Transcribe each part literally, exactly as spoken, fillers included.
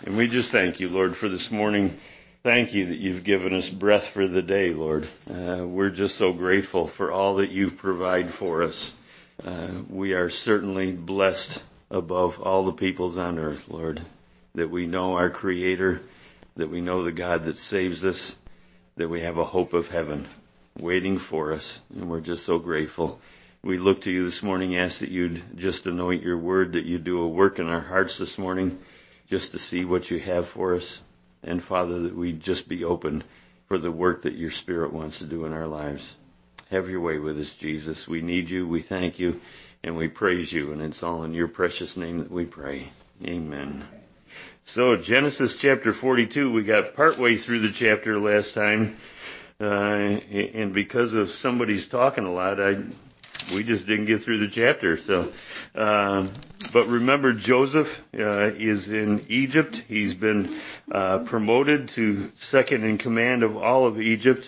And we just thank you, Lord, for this morning. Thank you that you've given us breath for the day, Lord. Uh, we're just so grateful for all that you provide for us. Uh, we are certainly blessed above all the peoples on earth, Lord, that we know our Creator, that we know the God that saves us, that we have a hope of heaven waiting for us, and we're just so grateful. We look to you this morning, ask that you'd just anoint your word, that you do a work in our hearts this morning, just to see what you have for us. And Father, that we just be open for the work that your Spirit wants to do in our lives. Have your way with us, Jesus. We need you, we thank you, and we praise you. And it's all in your precious name that we pray. Amen. So Genesis chapter forty-two, we got partway through the chapter last time. Uh, and because of somebody's talking a lot, I we just didn't get through the chapter. So, uh, but remember, Joseph uh, is in Egypt. He's been uh, promoted to second in command of all of Egypt.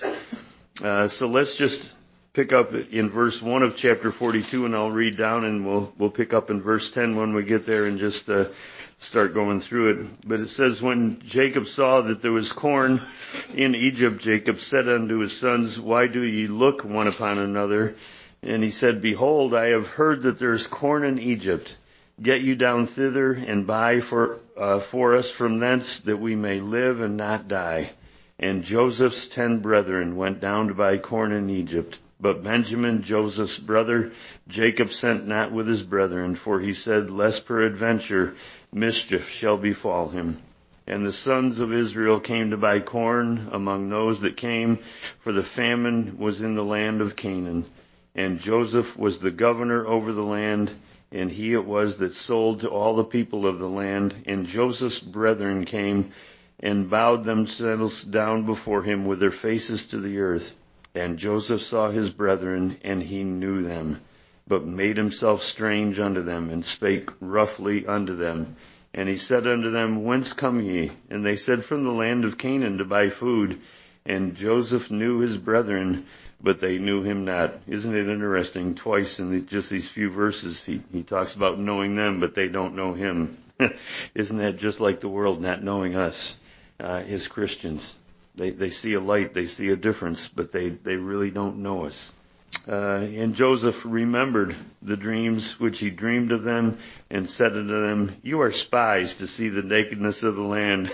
Uh, so let's just pick up in verse one of chapter forty-two, and I'll read down, and we'll we'll pick up in verse ten when we get there, and just uh, start going through it. But it says, when Jacob saw that there was corn in Egypt, Jacob said unto his sons, Why do ye look one upon another? And he said, Behold, I have heard that there is corn in Egypt. Get you down thither and buy for uh, for us from thence, that we may live and not die. And Joseph's ten brethren went down to buy corn in Egypt. But Benjamin, Joseph's brother, Jacob sent not with his brethren, for he said, Lest peradventure mischief shall befall him. And the sons of Israel came to buy corn among those that came, for the famine was in the land of Canaan. And Joseph was the governor over the land, and he it was that sold to all the people of the land. And Joseph's brethren came and bowed themselves down before him with their faces to the earth. And Joseph saw his brethren, and he knew them, but made himself strange unto them, and spake roughly unto them. And he said unto them, Whence come ye? And they said, From the land of Canaan, to buy food. And Joseph knew his brethren, but they knew him not. Isn't it interesting? Twice in the, just these few verses, he, he talks about knowing them, but they don't know him. Isn't that just like the world not knowing us uh, as Christians? They they see a light, they see a difference, but they, they really don't know us. Uh, and Joseph remembered the dreams which he dreamed of them, and said unto them, You are spies to see the nakedness of the land.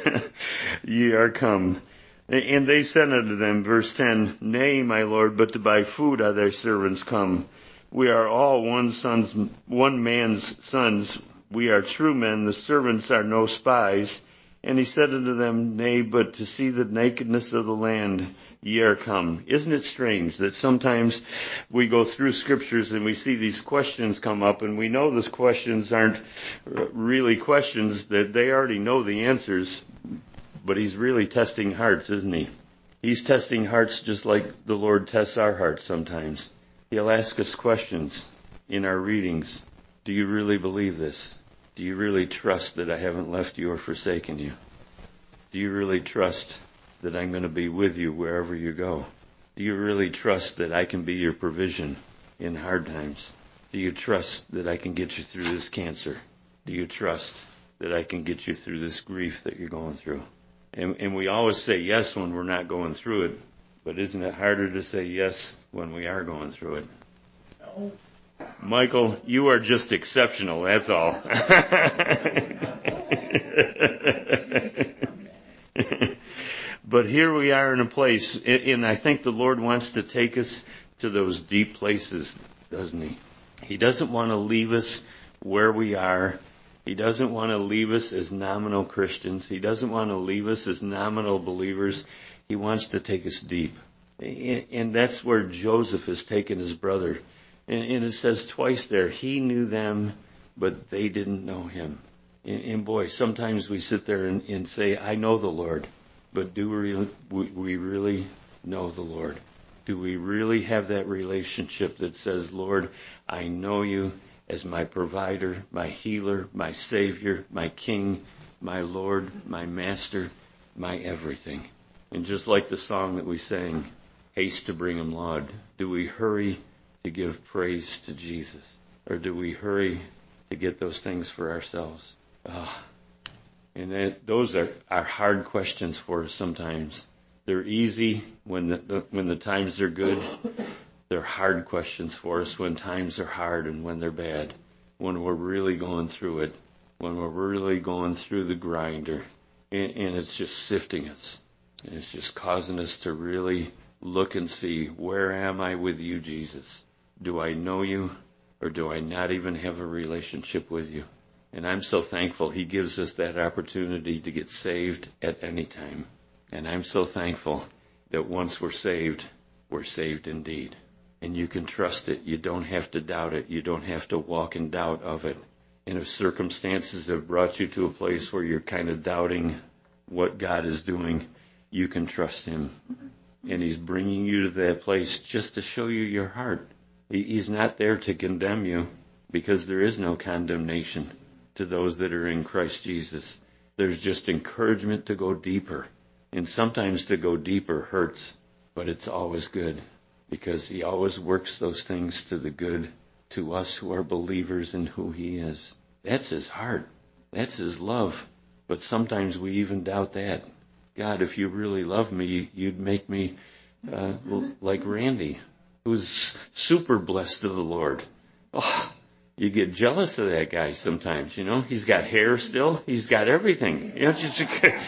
Ye are come. And they said unto them, verse ten, Nay, my lord, but to buy food are thy servants come. We are all one son's, one man's sons. We are true men. The servants are no spies. And he said unto them, Nay, but to see the nakedness of the land ye are come. Isn't it strange that sometimes we go through scriptures and we see these questions come up, and we know those questions aren't really questions, that they already know the answers. But he's really testing hearts, isn't he? He's testing hearts just like the Lord tests our hearts sometimes. He'll ask us questions in our readings. Do you really believe this? Do you really trust that I haven't left you or forsaken you? Do you really trust that I'm going to be with you wherever you go? Do you really trust that I can be your provision in hard times? Do you trust that I can get you through this cancer? Do you trust that I can get you through this grief that you're going through? And, and we always say yes when we're not going through it, but isn't it harder to say yes when we are going through it? No. Michael, you are just exceptional, that's all. But here we are in a place, and I think the Lord wants to take us to those deep places, doesn't he? He doesn't want to leave us where we are. He doesn't want to leave us as nominal Christians. He doesn't want to leave us as nominal believers. He wants to take us deep. And that's where Joseph has taken his brother. And it says twice there, he knew them, but they didn't know him. And boy, sometimes we sit there and, and say, I know the Lord. But do we, we really know the Lord? Do we really have that relationship that says, Lord, I know you as my provider, my healer, my Savior, my King, my Lord, my Master, my everything? And just like the song that we sang, haste to bring him laud, do we hurry to give praise to Jesus? Or do we hurry to get those things for ourselves? Oh, And that, those are, are hard questions for us sometimes. They're easy when the, the when the times are good. They're hard questions for us when times are hard and when they're bad. When we're really going through it. When we're really going through the grinder. And, and it's just sifting us. And it's just causing us to really look and see, where am I with you, Jesus? Do I know you? Or do I not even have a relationship with you? And I'm so thankful he gives us that opportunity to get saved at any time. And I'm so thankful that once we're saved, we're saved indeed. And you can trust it. You don't have to doubt it. You don't have to walk in doubt of it. And if circumstances have brought you to a place where you're kind of doubting what God is doing, you can trust him. And he's bringing you to that place just to show you your heart. He's not there to condemn you, because there is no condemnation to those that are in Christ Jesus. There's just encouragement to go deeper. And sometimes to go deeper hurts, but it's always good, because he always works those things to the good to us who are believers in who he is. That's his heart. That's his love. But sometimes we even doubt that. God, if you really love me, you'd make me uh, like Randy, who's super blessed of the Lord. Oh, you get jealous of that guy sometimes, you know. He's got hair still. He's got everything. You know, just,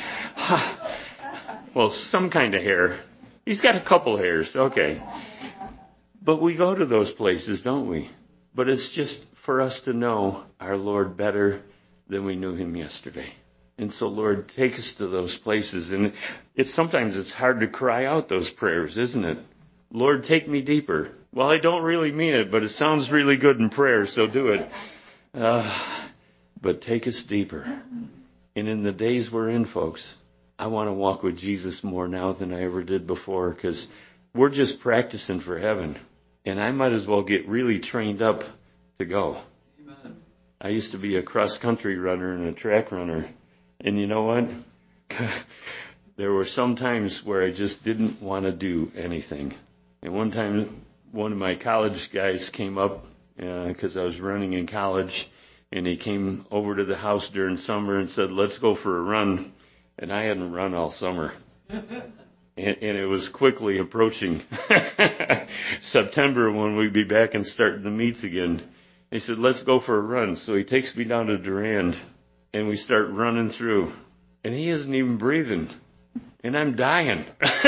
well, some kind of hair. He's got a couple hairs. Okay. But we go to those places, don't we? But it's just for us to know our Lord better than we knew him yesterday. And so, Lord, take us to those places. And it's sometimes it's hard to cry out those prayers, isn't it? Lord, take me deeper. Well, I don't really mean it, but it sounds really good in prayer, so do it. Uh, but take us deeper. And in the days we're in, folks, I want to walk with Jesus more now than I ever did before, because we're just practicing for heaven. And I might as well get really trained up to go. Amen. I used to be a cross-country runner and a track runner. And you know what? There were some times where I just didn't want to do anything. And one time, one of my college guys came up because uh, I was running in college, and he came over to the house during summer and said, let's go for a run. And I hadn't run all summer. and, and it was quickly approaching September when we'd be back and starting the meets again. He said, let's go for a run. So he takes me down to Durand, and we start running through. And he isn't even breathing. And I'm dying.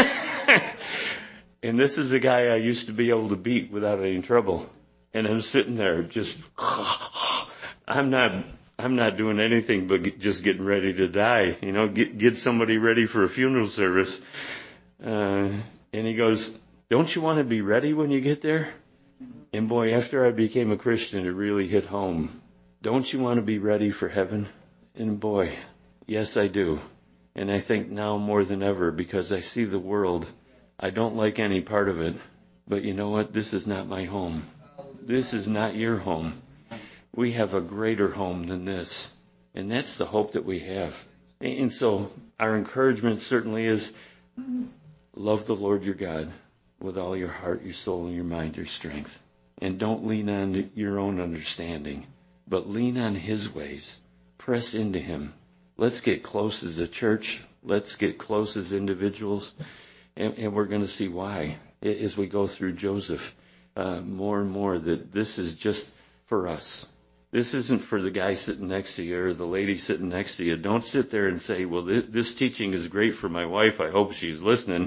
And this is a guy I used to be able to beat without any trouble. And I'm sitting there just, I'm not, I'm not doing anything but just getting ready to die. You know, get, get somebody ready for a funeral service. Uh, and he goes, don't you want to be ready when you get there? And boy, after I became a Christian, it really hit home. Don't you want to be ready for heaven? And boy, yes, I do. And I think now more than ever, because I see the world, I don't like any part of it. But you know what? This is not my home. This is not your home. We have a greater home than this. And that's the hope that we have. And so our encouragement certainly is, love the Lord your God with all your heart, your soul, and your mind, your strength. And don't lean on your own understanding, but lean on his ways. Press into him. Let's get close as a church. Let's get close as individuals. And, and we're going to see why as we go through Joseph uh, more and more, that this is just for us. This isn't for the guy sitting next to you or the lady sitting next to you. Don't sit there and say, well, th- this teaching is great for my wife. I hope she's listening.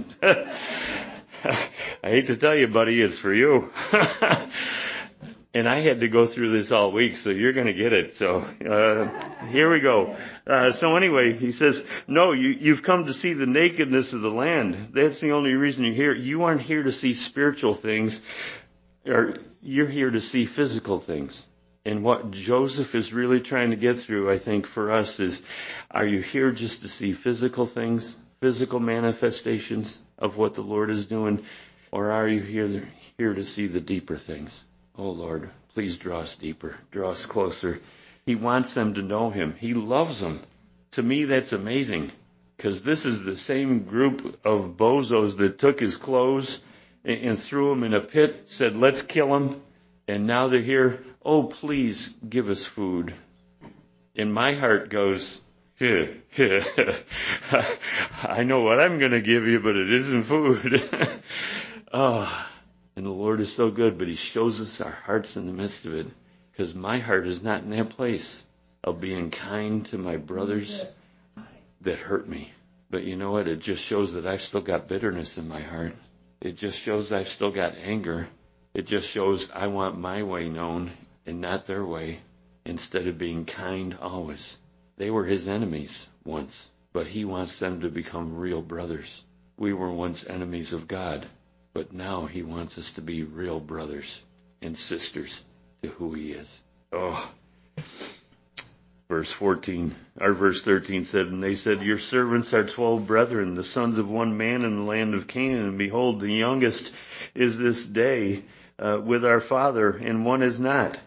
I hate to tell you, buddy, it's for you. And I had to go through this all week, so you're going to get it. So uh, here we go. Uh, so anyway, he says, no, you, you've come to see the nakedness of the land. That's the only reason you're here. You aren't here to see spiritual things, or you're here to see physical things. And what Joseph is really trying to get through, I think, for us is, are you here just to see physical things, physical manifestations of what the Lord is doing, or are you here, here to see the deeper things? Oh, Lord, please draw us deeper, draw us closer. He wants them to know him. He loves them. To me, that's amazing, because this is the same group of bozos that took his clothes and, and threw him in a pit, said, let's kill him. And now they're here, oh, please give us food. And my heart goes, I know what I'm going to give you, but it isn't food. Oh, and the Lord is so good, but he shows us our hearts in the midst of it, because my heart is not in that place of being kind to my brothers that hurt me. But you know what? It just shows that I've still got bitterness in my heart. It just shows I've still got anger. It just shows I want my way known and not their way, instead of being kind always. They were his enemies once, but he wants them to become real brothers. We were once enemies of God, but now he wants us to be real brothers and sisters to who he is. Oh, verse fourteen, or verse thirteen said, and they said, your servants are twelve brethren, the sons of one man in the land of Canaan, and behold, the youngest is this day uh, with our father, and one is not.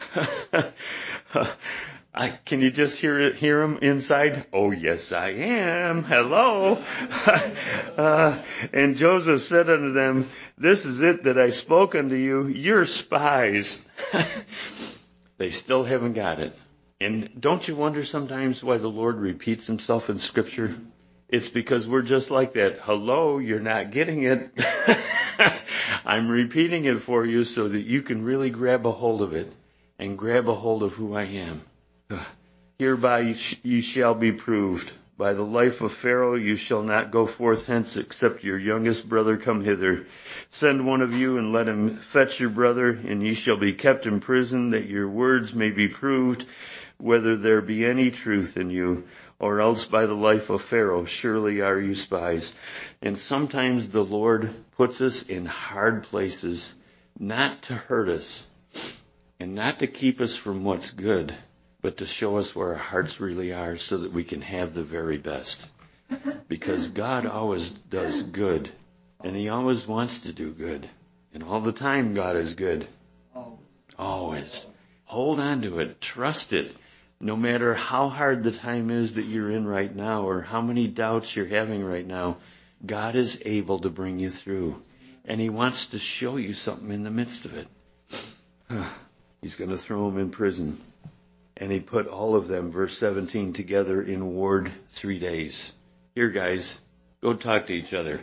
I, can you just hear it, hear him inside? Oh, yes, I am. Hello. uh, and Joseph said unto them, this is it that I spoke unto you. You're spies. They still haven't got it. And don't you wonder sometimes why the Lord repeats himself in Scripture? It's because we're just like that. Hello, you're not getting it. I'm repeating it for you so that you can really grab a hold of it and grab a hold of who I am. Hereby you shall be proved. By the life of Pharaoh you shall not go forth hence, except your youngest brother come hither. Send one of you and let him fetch your brother, and ye shall be kept in prison, that your words may be proved, whether there be any truth in you, or else by the life of Pharaoh surely are you spies. And sometimes the Lord puts us in hard places, not to hurt us, and not to keep us from what's good, but to show us where our hearts really are so that we can have the very best. Because God always does good, and he always wants to do good. And all the time God is good. Always. Hold on to it. Trust it. No matter how hard the time is that you're in right now, or how many doubts you're having right now, God is able to bring you through. And he wants to show you something in the midst of it. He's going to throw them in prison. And he put all of them, verse seventeen, together in ward three days. Here, guys, go talk to each other.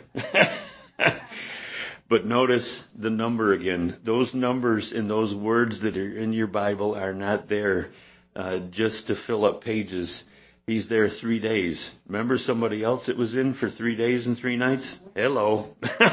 But notice the number again. Those numbers and those words that are in your Bible are not there uh, just to fill up pages. He's there three days. Remember somebody else that was in for three days and three nights? Hello.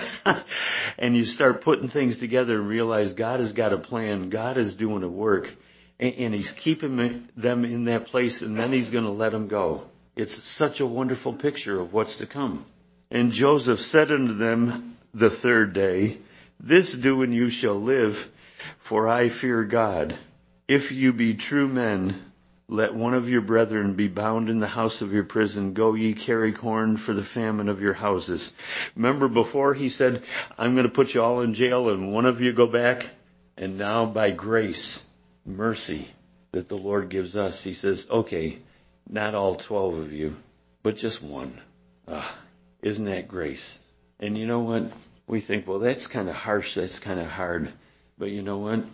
And you start putting things together and realize God has got a plan. God is doing a work. And he's keeping them in that place, and then he's going to let them go. It's such a wonderful picture of what's to come. And Joseph said unto them the third day, this do and you shall live, for I fear God. If you be true men, let one of your brethren be bound in the house of your prison. Go ye carry corn for the famine of your houses. Remember before he said, I'm going to put you all in jail and one of you go back? And now by grace, mercy that the Lord gives us, he says, okay, not all twelve of you, but just one. Ah, isn't that grace? And you know what? We think, well, that's kind of harsh, that's kind of hard. But you know what?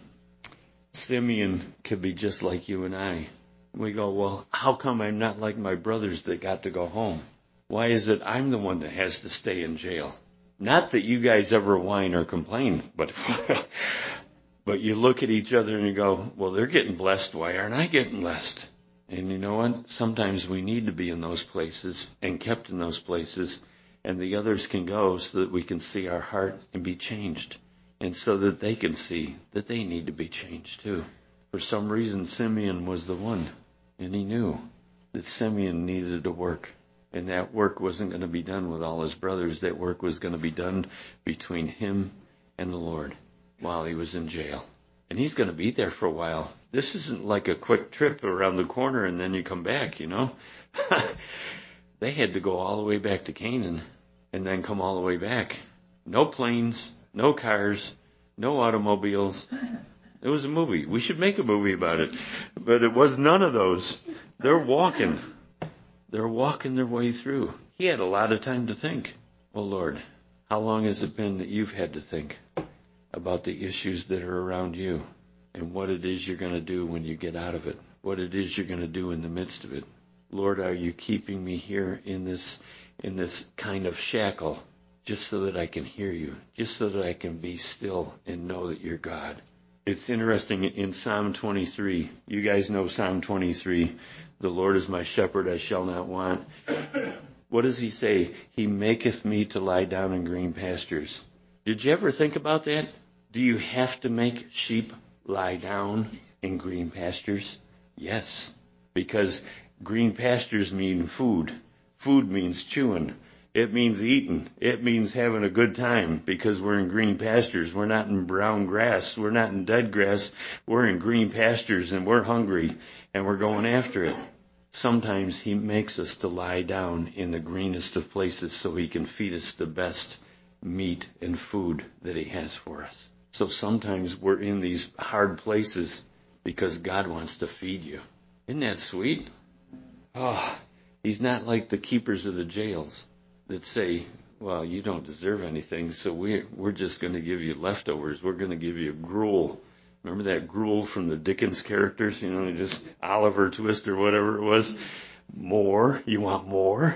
Simeon could be just like you and I. We go, well, how come I'm not like my brothers that got to go home? Why is it I'm the one that has to stay in jail? Not that you guys ever whine or complain, but but you look at each other and you go, well, they're getting blessed. Why aren't I getting blessed? And you know what? Sometimes we need to be in those places and kept in those places, and the others can go so that we can see our heart and be changed, and so that they can see that they need to be changed too. For some reason, Simeon was the one, and he knew that Simeon needed to work, and that work wasn't going to be done with all his brothers. That work was going to be done between him and the Lord while he was in jail. And he's going to be there for a while. This isn't like a quick trip around the corner and then you come back, you know. They had to go all the way back to Canaan and then come all the way back. No planes, no cars, no automobiles. It was a movie. We should make a movie about it. But it was none of those. They're walking. They're walking their way through. He had a lot of time to think. Oh, Lord, how long has it been that you've had to think about the issues that are around you and what it is you're going to do when you get out of it, what it is you're going to do in the midst of it? Lord, are you keeping me here in this in this kind of shackle just so that I can hear you, just so that I can be still and know that you're God? It's interesting in Psalm twenty-three. You guys know Psalm twenty-three. The Lord is my shepherd, I shall not want. What does he say? He maketh me to lie down in green pastures. Did you ever think about that? Do you have to make sheep lie down in green pastures? Yes, because green pastures mean food. Food means chewing. It means eating. It means having a good time because we're in green pastures. We're not in brown grass. We're not in dead grass. We're in green pastures and we're hungry and we're going after it. Sometimes he makes us to lie down in the greenest of places so he can feed us the best meat and food that he has for us. So sometimes we're in these hard places because God wants to feed you. Isn't that sweet? Oh, he's not like the keepers of the jails that say, well, you don't deserve anything, so we're, we're just going to give you leftovers. We're going to give you gruel. Remember that gruel from the Dickens characters? You know, just Oliver Twist or whatever it was. More? You want more?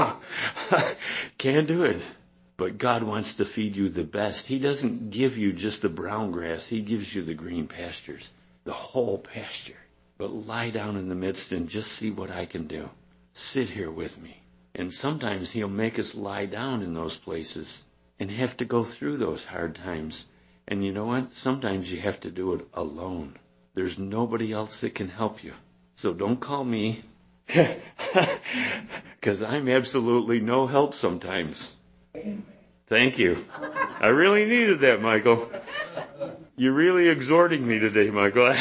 Can't do it. But God wants to feed you the best. He doesn't give you just the brown grass. He gives you the green pastures, the whole pasture. But lie down in the midst and just see what I can do. Sit here with me. And sometimes he'll make us lie down in those places and have to go through those hard times. And you know what? Sometimes you have to do it alone. There's nobody else that can help you. So don't call me, because I'm absolutely no help sometimes. Thank you. I really needed that, Michael. You're really exhorting me today, Michael.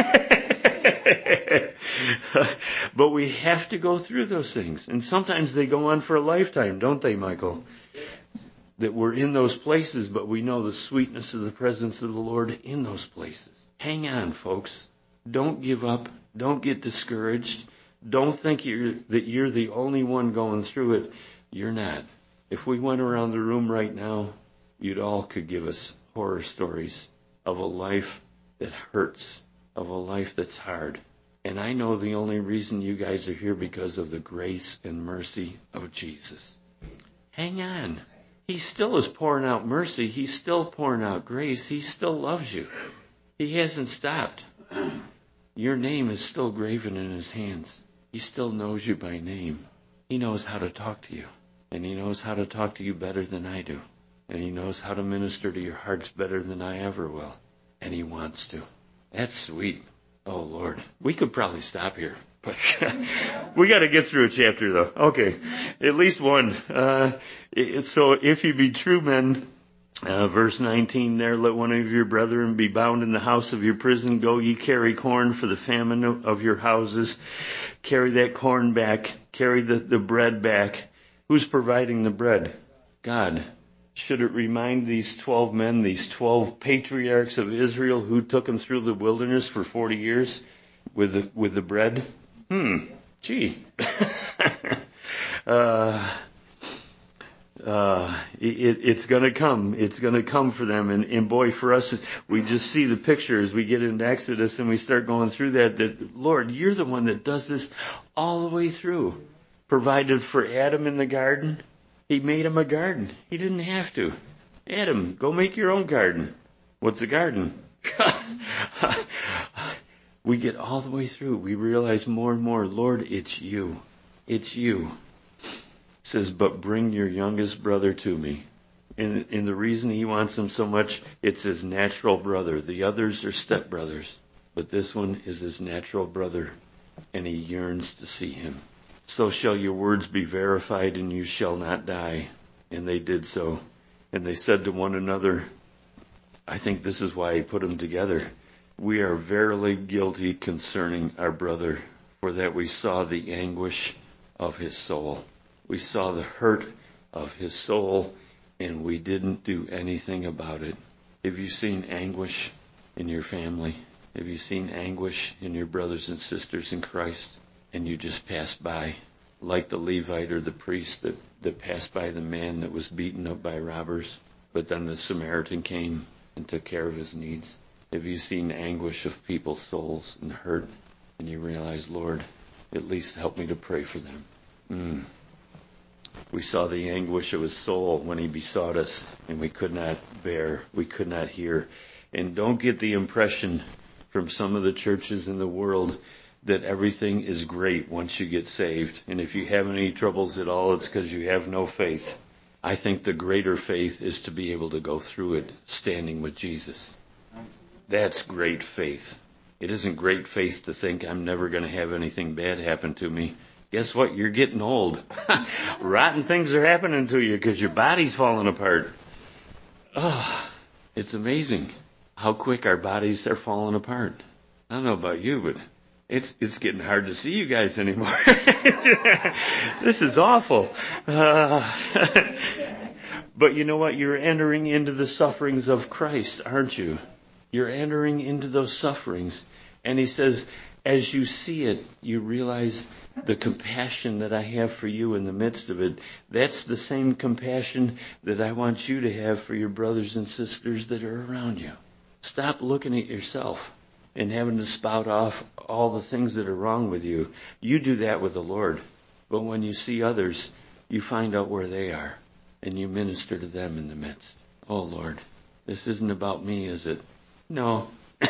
But we have to go through those things. And sometimes they go on for a lifetime, don't they, Michael? That we're in those places, but we know the sweetness of the presence of the Lord in those places. Hang on, folks. Don't give up. Don't get discouraged. Don't think you're, that you're the only one going through it. You're not. If we went around the room right now, you'd all could give us horror stories of a life that hurts, of a life that's hard. And I know the only reason you guys are here because of the grace and mercy of Jesus. Hang on. He still is pouring out mercy. He's still pouring out grace. He still loves you. He hasn't stopped. Your name is still graven in his hands. He still knows you by name. He knows how to talk to you. And he knows how to talk to you better than I do. And he knows how to minister to your hearts better than I ever will. And he wants to. That's sweet. Oh, Lord. We could probably stop here. But we got to get through a chapter, though. Okay. At least one. Uh, so if you be true men, uh, verse nineteen there, let one of your brethren be bound in the house of your prison. Go ye carry corn for the famine of your houses. Carry that corn back. Carry the, the bread back. Who's providing the bread? God. Should it remind these twelve men, these twelve patriarchs of Israel who took them through the wilderness for forty years with the, with the bread? Hmm. Gee. uh, uh, it, it's going to come. It's going to come for them. And, and boy, for us, we just see the picture as we get into Exodus and we start going through that, that, Lord, you're the one that does this all the way through. Provided for Adam in the garden. He made him a garden. He didn't have to. Adam, go make your own garden. What's a garden? We get all the way through. We realize more and more, Lord, it's you. It's you. It says, but bring your youngest brother to me. And, and the reason he wants him so much, it's his natural brother. The others are stepbrothers. But this one is his natural brother. And he yearns to see him. So shall your words be verified, and you shall not die. And they did so. And they said to one another, I think this is why he put them together. We are verily guilty concerning our brother, for that we saw the anguish of his soul. We saw the hurt of his soul, and we didn't do anything about it. Have you seen anguish in your family? Have you seen anguish in your brothers and sisters in Christ? And you just passed by, like the Levite or the priest that, that passed by the man that was beaten up by robbers. But then the Samaritan came and took care of his needs. Have you seen anguish of people's souls and hurt? And you realize, Lord, at least help me to pray for them. Mm. We saw the anguish of his soul when he besought us, and we could not bear, we could not hear. And don't get the impression from some of the churches in the world that everything is great once you get saved. And if you have any troubles at all, it's because you have no faith. I think the greater faith is to be able to go through it standing with Jesus. That's great faith. It isn't great faith to think I'm never going to have anything bad happen to me. Guess what? You're getting old. Rotten things are happening to you because your body's falling apart. Oh, it's amazing how quick our bodies are falling apart. I don't know about you, but it's it's getting hard to see you guys anymore. This is awful. Uh, but you know what? You're entering into the sufferings of Christ, aren't you? You're entering into those sufferings. And he says, as you see it, you realize the compassion that I have for you in the midst of it. That's the same compassion that I want you to have for your brothers and sisters that are around you. Stop looking at yourself and having to spout off all the things that are wrong with you. You do that with the Lord. But when you see others, you find out where they are and you minister to them in the midst. Oh, Lord, this isn't about me, is it? No.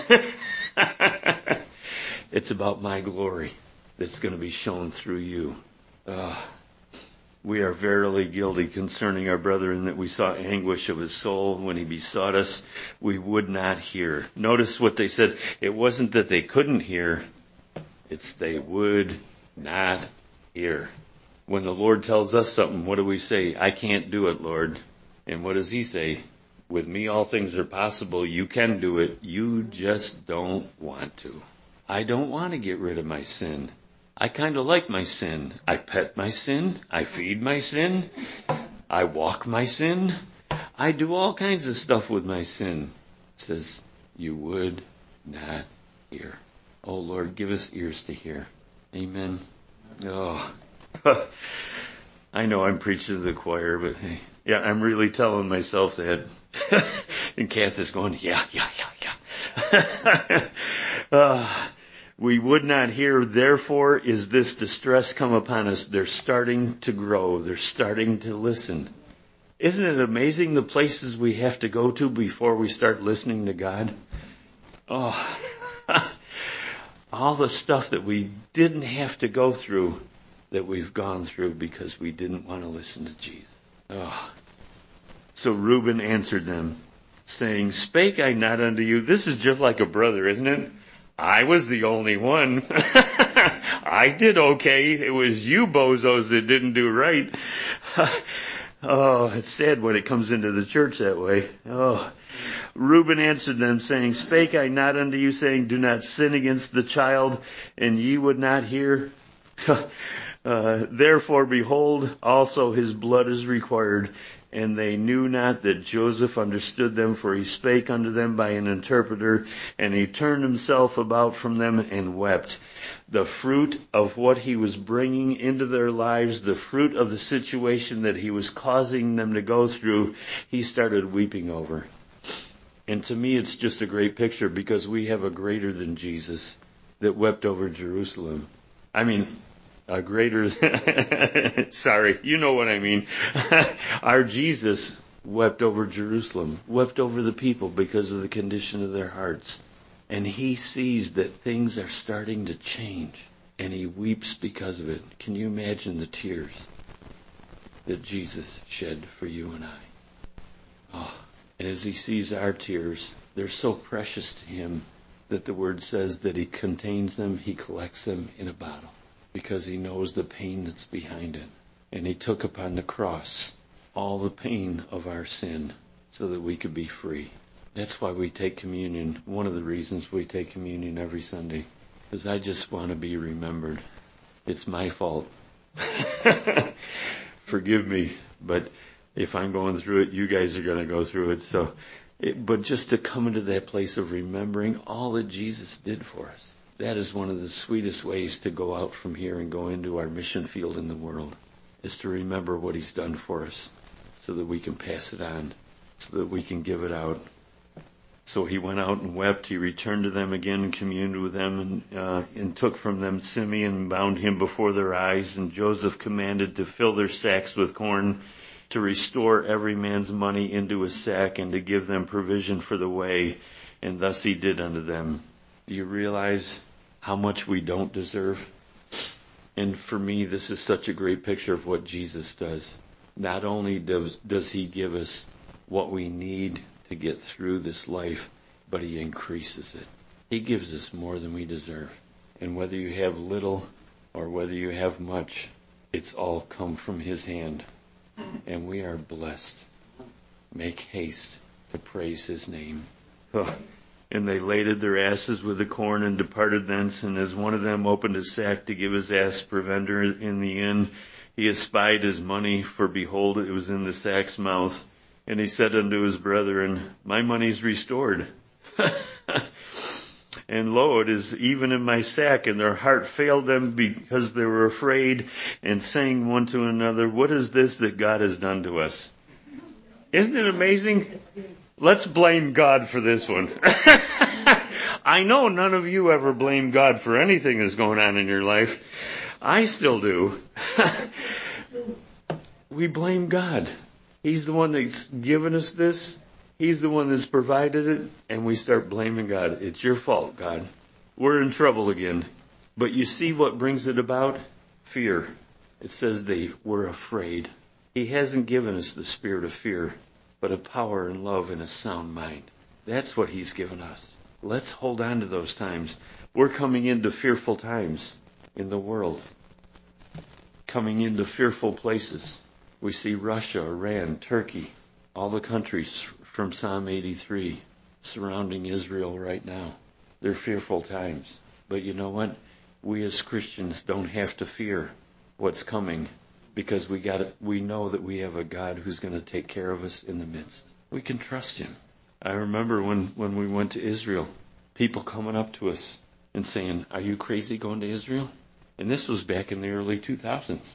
It's about my glory that's going to be shown through you. Uh, we are verily guilty concerning our brother in that we saw anguish of his soul when he besought us. We would not hear. Notice what they said. It wasn't that they couldn't hear. It's they would not hear. When the Lord tells us something, what do we say? I can't do it, Lord. And what does he say? With me, all things are possible. You can do it. You just don't want to. I don't want to get rid of my sin. I kind of like my sin. I pet my sin. I feed my sin. I walk my sin. I do all kinds of stuff with my sin. It says, you would not hear. Oh, Lord, give us ears to hear. Amen. Oh, I know I'm preaching to the choir, but hey, yeah, I'm really telling myself that. And Kath is going, yeah, yeah, yeah, yeah. uh, we would not hear, therefore is this distress come upon us. They're starting to grow. They're starting to listen. Isn't it amazing the places we have to go to before we start listening to God? Oh, all the stuff that we didn't have to go through that we've gone through because we didn't want to listen to Jesus. Oh. So Reuben answered them, saying, spake I not unto you? This is just like a brother, isn't it? I was the only one. I did okay. It was you bozos that didn't do right. Oh, it's sad when it comes into the church that way. Oh. Reuben answered them, saying, spake I not unto you, saying, do not sin against the child, and ye would not hear? uh, therefore, behold, also his blood is required. And they knew not that Joseph understood them, for he spake unto them by an interpreter, and he turned himself about from them and wept. The fruit of what he was bringing into their lives, the fruit of the situation that he was causing them to go through, he started weeping over. And to me, it's just a great picture because we have a greater than Jesus that wept over Jerusalem. I mean, a greater, sorry, you know what I mean. Our Jesus wept over Jerusalem, wept over the people because of the condition of their hearts. And he sees that things are starting to change, and he weeps because of it. Can you imagine the tears that Jesus shed for you and I? Oh, and as he sees our tears, they're so precious to him that the word says that he contains them, he collects them in a bottle, because he knows the pain that's behind it. And he took upon the cross all the pain of our sin so that we could be free. That's why we take communion. One of the reasons we take communion every Sunday. Because I just want to be remembered. It's my fault. Forgive me. But if I'm going through it, you guys are going to go through it. So, it, but just to come into that place of remembering all that Jesus did for us. That is one of the sweetest ways to go out from here and go into our mission field in the world, is to remember what he's done for us so that we can pass it on, so that we can give it out, So he went out and wept. He returned to them again and communed with them, and, uh, and took from them Simeon and bound him before their eyes. And Joseph commanded to fill their sacks with corn, to restore every man's money into his sack, and to give them provision for the way. And thus he did unto them. Do you realize how much we don't deserve? And for me, this is such a great picture of what Jesus does. Not only does, does he give us what we need to get through this life, but he increases it. He gives us more than we deserve. And whether you have little or whether you have much, it's all come from his hand. And we are blessed. Make haste to praise his name. And they laded their asses with the corn and departed thence. And as one of them opened his sack to give his ass provender in the inn, he espied his money, for behold, it was in the sack's mouth. And he said unto his brethren, my money's restored. And lo, it is even in my sack. And their heart failed them because they were afraid, and saying one to another, what is this that God has done to us? Isn't it amazing? Let's blame God for this one. I know none of you ever blame God for anything that's going on in your life. I still do. We blame God. He's the one that's given us this. He's the one that's provided it. And we start blaming God. It's your fault, God. We're in trouble again. But you see what brings it about? Fear. It says they were afraid. He hasn't given us the spirit of fear, but of power and love and a sound mind. That's what he's given us. Let's hold on to those times. We're coming into fearful times in the world. Coming into fearful places. We see Russia, Iran, Turkey, all the countries from Psalm eighty-three surrounding Israel right now. They're fearful times. But you know what? We as Christians don't have to fear what's coming, because we got we know that we have a God who's going to take care of us in the midst. We can trust him. I remember when, when we went to Israel, people coming up to us and saying, are you crazy going to Israel? And this was back in the early two thousands.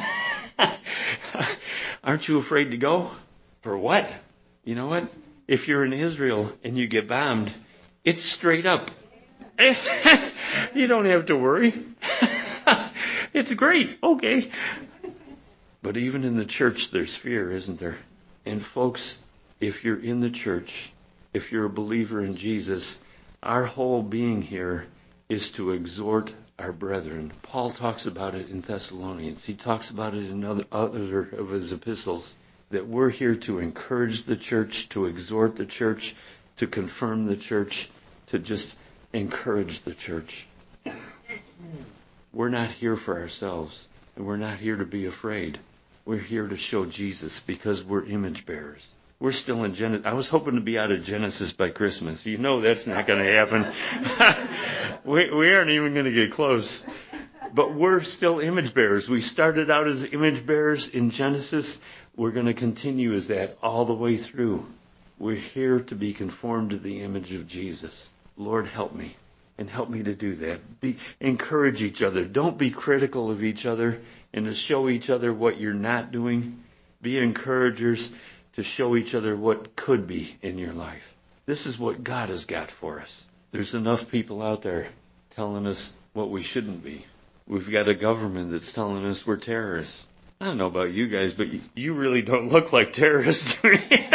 Aren't you afraid to go? For what? You know what? If you're in Israel and you get bombed, it's straight up. You don't have to worry. It's great. Okay. But even in the church, there's fear, isn't there? And folks, if you're in the church, if you're a believer in Jesus, our whole being here is to exhort our brethren. Paul talks about it in Thessalonians. He talks about it in other, other of his epistles, that we're here to encourage the church, to exhort the church, to confirm the church, to just encourage the church. We're not here for ourselves, and we're not here to be afraid. We're here to show Jesus because we're image bearers. We're still in Genesis. I was hoping to be out of Genesis by Christmas. You know that's not going to happen. we, we aren't even going to get close. But we're still image bearers. We started out as image bearers in Genesis. We're going to continue as that all the way through. We're here to be conformed to the image of Jesus. Lord, help me. And help me to do that. Be, encourage each other. Don't be critical of each other and to show each other what you're not doing. Be encouragers to show each other what could be in your life. This is what God has got for us. There's enough people out there telling us what we shouldn't be. We've got a government that's telling us we're terrorists. I don't know about you guys, but you really don't look like terrorists to me.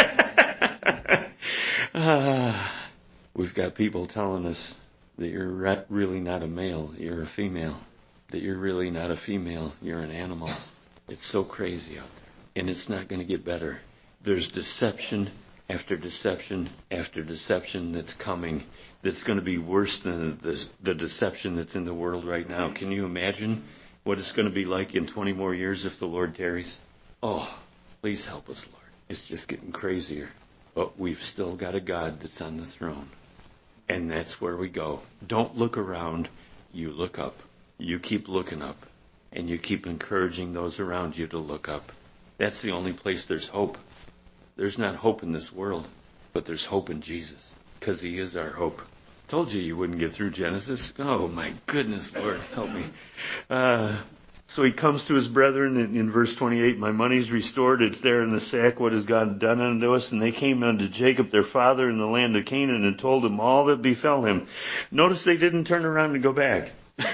uh, we've got people telling us that you're really not a male, you're a female. That you're really not a female, you're an animal. It's so crazy out there. And it's not going to get better. There's deception after deception after deception that's coming, that's going to be worse than the, the deception that's in the world right now. Can you imagine what it's going to be like in twenty more years if the Lord tarries? Oh, please help us, Lord. It's just getting crazier. But we've still got a God that's on the throne. And that's where we go. Don't look around. You look up. You keep looking up. And you keep encouraging those around you to look up. That's the only place there's hope. There's not hope in this world, but there's hope in Jesus, because he is our hope. Told you you wouldn't get through Genesis. Oh, my goodness, Lord, help me. Uh, So he comes to his brethren in, in verse twenty-eight, my money's restored, it's there in the sack, what has God done unto us? And they came unto Jacob their father in the land of Canaan and told him all that befell him. Notice they didn't turn around and go back.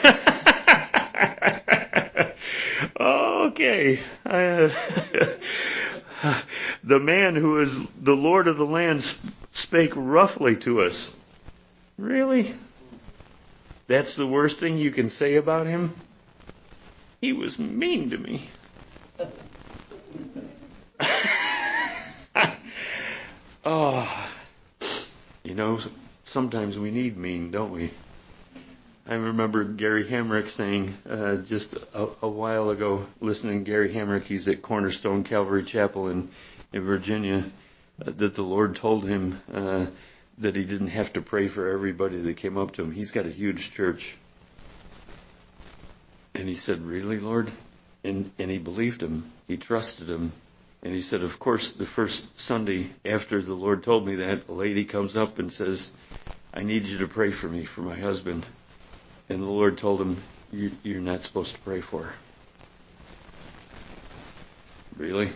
Okay. Uh, the man who is the Lord of the land spake roughly to us. Really? That's the worst thing you can say about him? He was mean to me. Oh, you know, sometimes we need mean, don't we? I remember Gary Hamrick saying uh, just a, a while ago, listening to Gary Hamrick, he's at Cornerstone Calvary Chapel in, in Virginia, uh, that the Lord told him uh, that he didn't have to pray for everybody that came up to him. He's got a huge church. And he said, really, Lord? And, and he believed him. He trusted him. And he said, of course, the first Sunday after the Lord told me that, a lady comes up and says, I need you to pray for me, for my husband. And the Lord told him, you, you're not supposed to pray for her. Really?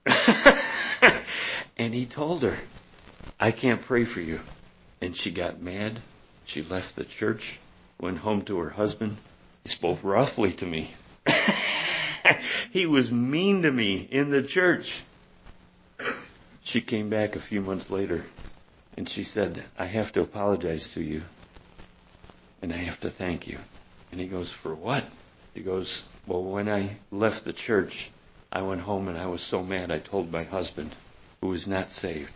And he told her, I can't pray for you. And she got mad. She left the church, went home to her husband. He spoke roughly to me. He was mean to me in the church. She came back a few months later and she said, I have to apologize to you. And I have to thank you. And he goes, for what? He goes, well, when I left the church, I went home and I was so mad I told my husband, who was not saved.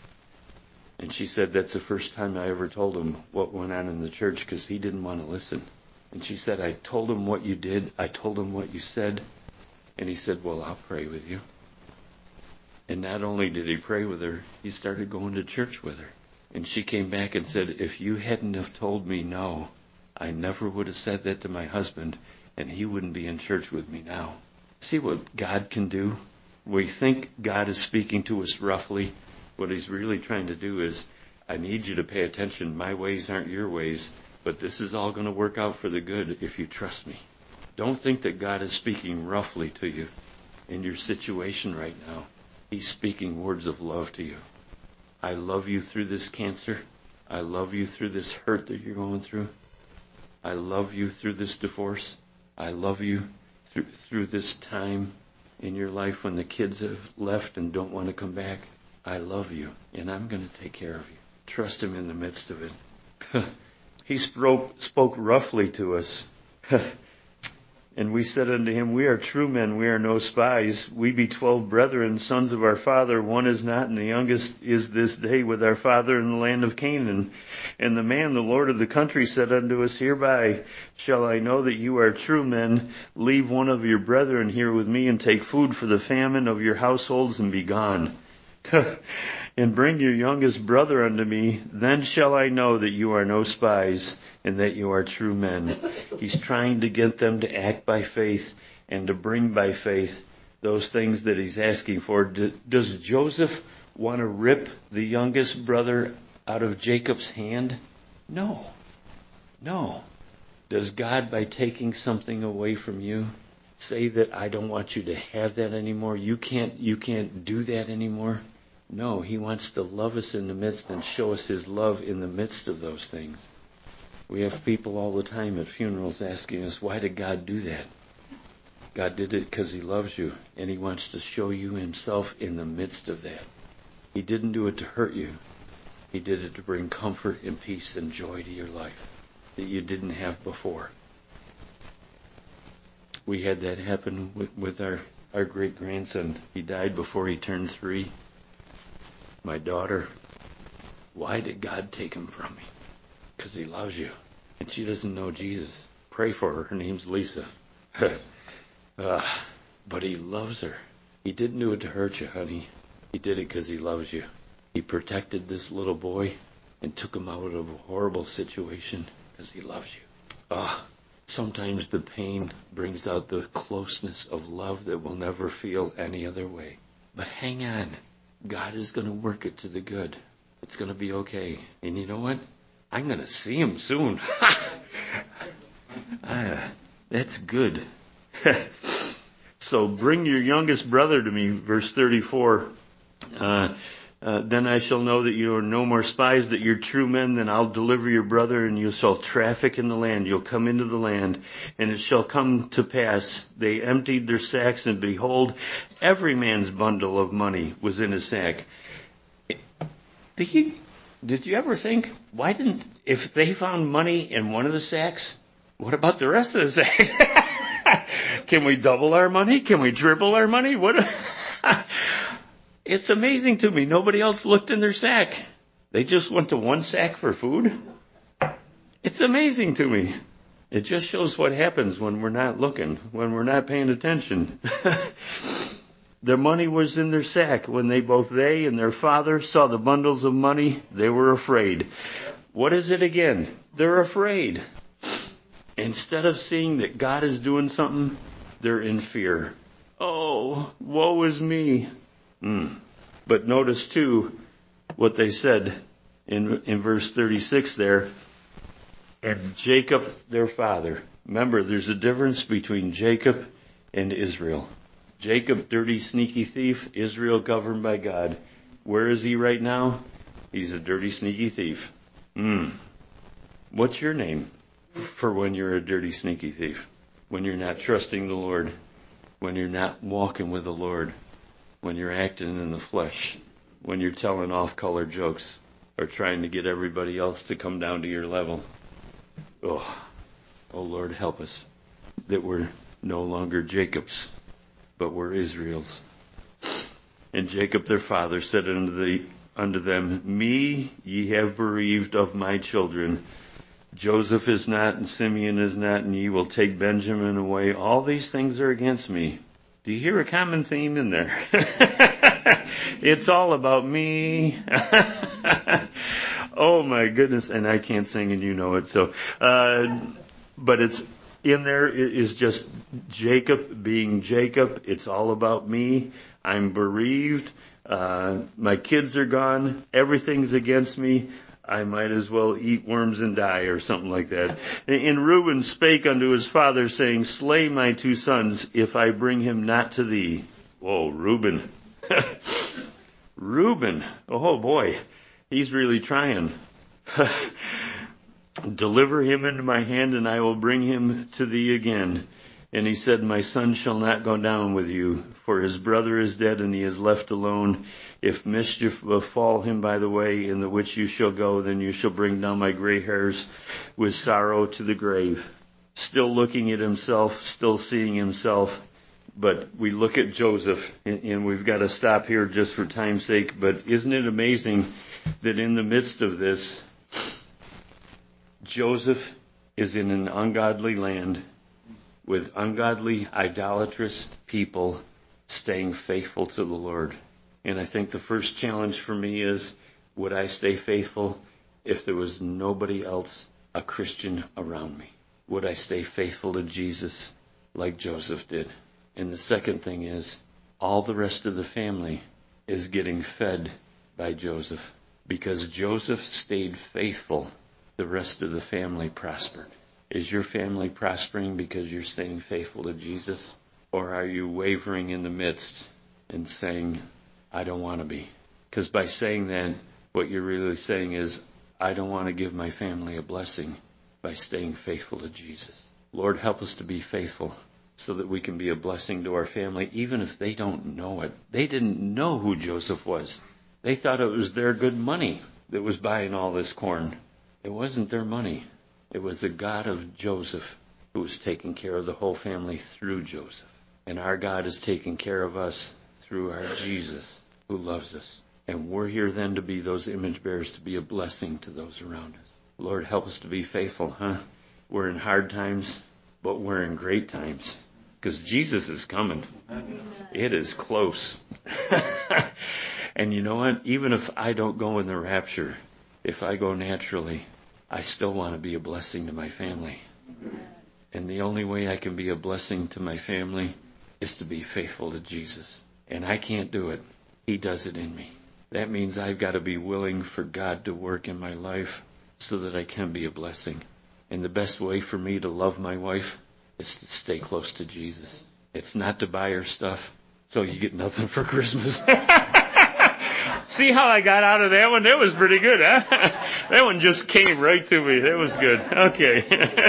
And she said, that's the first time I ever told him what went on in the church because he didn't want to listen. And she said, I told him what you did. I told him what you said. And he said, well, I'll pray with you. And not only did he pray with her, he started going to church with her. And she came back and said, if you hadn't have told me no, I never would have said that to my husband, and he wouldn't be in church with me now. See what God can do? We think God is speaking to us roughly. What he's really trying to do is, I need you to pay attention. My ways aren't your ways, but this is all going to work out for the good if you trust me. Don't think that God is speaking roughly to you in your situation right now. He's speaking words of love to you. I love you through this cancer. I love you through this hurt that you're going through. I love you through this divorce. I love you through, through this time in your life when the kids have left and don't want to come back. I love you, and I'm going to take care of you. Trust him in the midst of it. He spoke, spoke roughly to us. And we said unto him, we are true men, we are no spies. We be twelve brethren, sons of our father. One is not, and the youngest is this day with our father in the land of Canaan. And the man, the Lord of the country, said unto us, hereby shall I know that you are true men. Leave one of your brethren here with me, and take food for the famine of your households, and be gone. And bring your youngest brother unto me, then shall I know that you are no spies, and that you are true men. He's trying to get them to act by faith and to bring by faith those things that he's asking for. Does Joseph want to rip the youngest brother out of Jacob's hand? No. No. Does God, by taking something away from you, say that I don't want you to have that anymore? You can't, you can't do that anymore? No, he wants to love us in the midst and show us his love in the midst of those things. We have people all the time at funerals asking us, why did God do that? God did it because he loves you, and he wants to show you himself in the midst of that. He didn't do it to hurt you. He did it to bring comfort and peace and joy to your life that you didn't have before. We had that happen with, with our, our great-grandson. He died before he turned three. My daughter, why did God take him from me? Because he loves you. And she doesn't know Jesus. Pray for her. Her name's Lisa. uh, but he loves her. He didn't do it to hurt you, honey. He did it because he loves you. He protected this little boy and took him out of a horrible situation because he loves you. Ah, sometimes the pain brings out the closeness of love that we'll never feel any other way. But hang on. God is going to work it to the good. It's going to be okay. And you know what? I'm going to see him soon. ah, that's good. So bring your youngest brother to me, verse thirty-four. Uh, uh, then I shall know that you are no more spies, that you're true men. Then I'll deliver your brother, and you shall traffic in the land. You'll come into the land, and it shall come to pass. They emptied their sacks, and behold, every man's bundle of money was in his sack. Did you, did you ever think, why didn't, if they found money in one of the sacks, what about the rest of the sacks? Can we double our money? Can we triple our money? What? It's amazing to me. Nobody else looked in their sack. They just went to one sack for food. It's amazing to me. It just shows what happens when we're not looking, when we're not paying attention. Their money was in their sack. When they, both they and their father saw the bundles of money, they were afraid. What is it again? They're afraid. Instead of seeing that God is doing something, they're in fear. Oh, woe is me. Mm. But notice too what they said in in verse thirty-six there. And Jacob, their father. Remember, there's a difference between Jacob and Israel. Jacob, dirty, sneaky thief. Israel, governed by God. Where is he right now? He's a dirty, sneaky thief. Mm. What's your name for when you're a dirty, sneaky thief? When you're not trusting the Lord. When you're not walking with the Lord. When you're acting in the flesh, when you're telling off-color jokes, or trying to get everybody else to come down to your level. Oh, oh Lord, help us that we're no longer Jacob's, but we're Israel's. And Jacob their father said unto, the, unto them, Me ye have bereaved of my children. Joseph is not, and Simeon is not, and ye will take Benjamin away. All these things are against me. Do you hear a common theme in there? It's all about me. Oh my goodness. And I can't sing and you know it. So, uh, but it's in there is just Jacob being Jacob. It's all about me. I'm bereaved. Uh, my kids are gone. Everything's against me. I might as well eat worms and die, or something like that. And Reuben spake unto his father, saying, Slay my two sons, if I bring him not to thee. Whoa, Reuben. Reuben. Oh boy, he's really trying. Deliver him into my hand, and I will bring him to thee again. And he said, My son shall not go down with you, for his brother is dead, and he is left alone. If mischief befall him by the way in the which you shall go, then you shall bring down my gray hairs with sorrow to the grave. Still looking at himself, still seeing himself. But we look at Joseph, and we've got to stop here just for time's sake. But isn't it amazing that in the midst of this, Joseph is in an ungodly land with ungodly, idolatrous people staying faithful to the Lord. And I think the first challenge for me is, would I stay faithful if there was nobody else, a Christian, around me? Would I stay faithful to Jesus like Joseph did? And the second thing is, all the rest of the family is getting fed by Joseph. Because Joseph stayed faithful, the rest of the family prospered. Is your family prospering because you're staying faithful to Jesus? Or are you wavering in the midst and saying, I don't want to be? Because by saying that, what you're really saying is, I don't want to give my family a blessing by staying faithful to Jesus. Lord, help us to be faithful so that we can be a blessing to our family, even if they don't know it. They didn't know who Joseph was. They thought it was their good money that was buying all this corn. It wasn't their money. It was the God of Joseph who was taking care of the whole family through Joseph. And our God is taking care of us through our Jesus who loves us. And we're here then to be those image bearers, to be a blessing to those around us. Lord, help us to be faithful, huh? We're in hard times, but we're in great times. Because Jesus is coming. It is close. And you know what? Even if I don't go in the rapture, if I go naturally, I still want to be a blessing to my family. And the only way I can be a blessing to my family is to be faithful to Jesus. And I can't do it. He does it in me. That means I've got to be willing for God to work in my life so that I can be a blessing. And the best way for me to love my wife is to stay close to Jesus. It's not to buy her stuff, so you get nothing for Christmas. See how I got out of that one? That was pretty good, huh? That one just came right to me. That was good. Okay.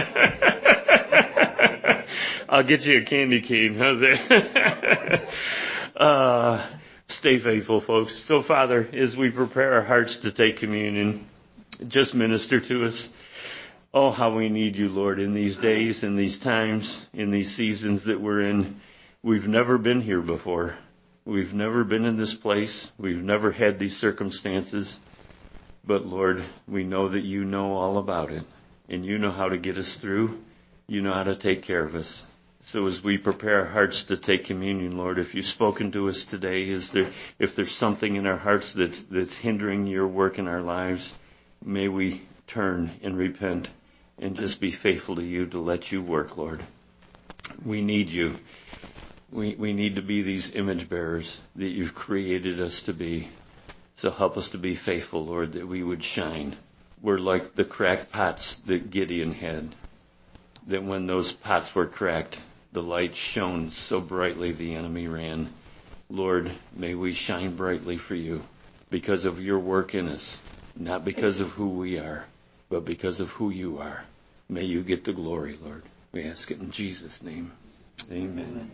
I'll get you a candy cane. How's that? uh, stay faithful, folks. So, Father, as we prepare our hearts to take communion, just minister to us. Oh, how we need you, Lord, in these days, in these times, in these seasons that we're in. We've never been here before. We've never been in this place. We've never had these circumstances. But, Lord, we know that you know all about it. And you know how to get us through. You know how to take care of us. So as we prepare our hearts to take communion, Lord, if you've spoken to us today, is there, if there's something in our hearts that's, that's hindering your work in our lives, may we turn and repent and just be faithful to you to let you work, Lord. We need you. We we need to be these image bearers that you've created us to be. So help us to be faithful, Lord, that we would shine. We're like the cracked pots that Gideon had, that when those pots were cracked, the light shone so brightly the enemy ran. Lord, may we shine brightly for you because of your work in us, not because of who we are, but because of who you are. May you get the glory, Lord. We ask it in Jesus' name. Amen.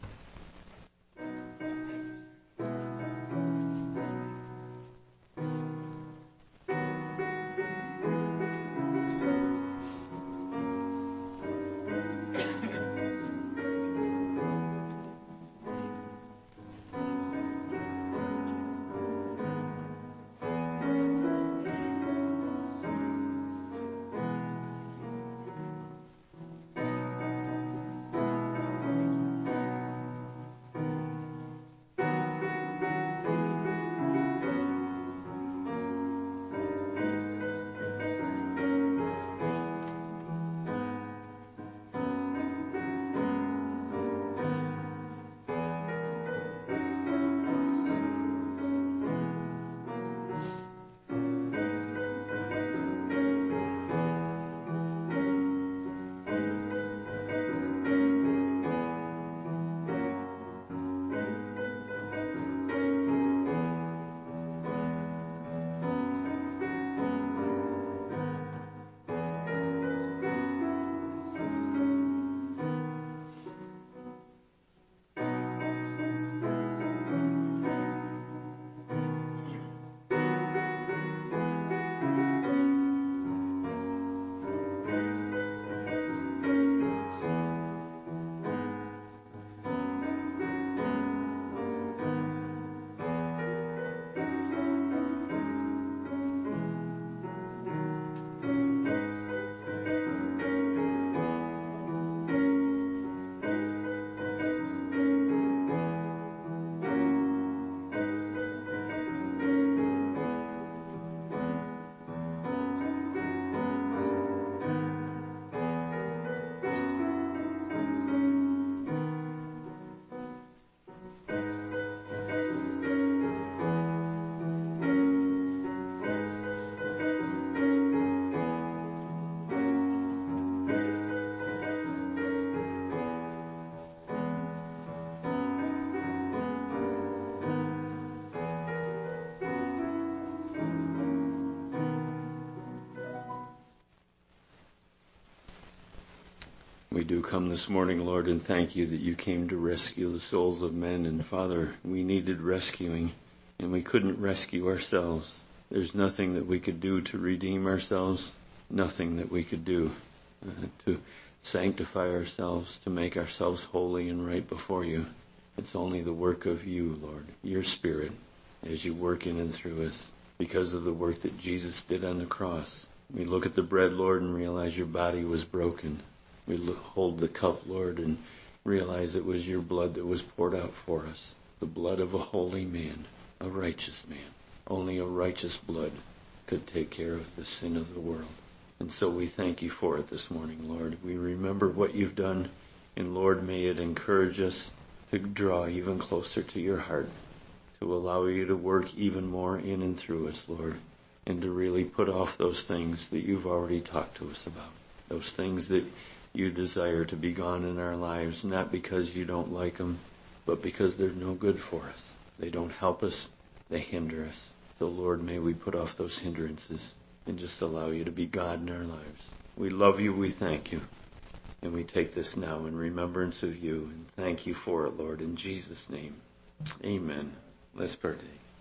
We do come this morning, Lord, and thank you that you came to rescue the souls of men. And Father, we needed rescuing, and we couldn't rescue ourselves. There's nothing that we could do to redeem ourselves, nothing that we could do uh, to sanctify ourselves, to make ourselves holy and right before you. It's only the work of you, Lord, your Spirit, as you work in and through us, because of the work that Jesus did on the cross. We look at the bread, Lord, and realize your body was broken. We hold the cup, Lord, and realize it was your blood that was poured out for us, the blood of a holy man, a righteous man. Only a righteous blood could take care of the sin of the world. And so we thank you for it this morning, Lord. We remember what you've done, and Lord, may it encourage us to draw even closer to your heart, to allow you to work even more in and through us, Lord, and to really put off those things that you've already talked to us about, those things that you desire to be gone in our lives, not because you don't like them, but because they're no good for us. They don't help us. They hinder us. So, Lord, may we put off those hindrances and just allow you to be God in our lives. We love you. We thank you. And we take this now in remembrance of you. And thank you for it, Lord, in Jesus' name. Amen. Let's partake.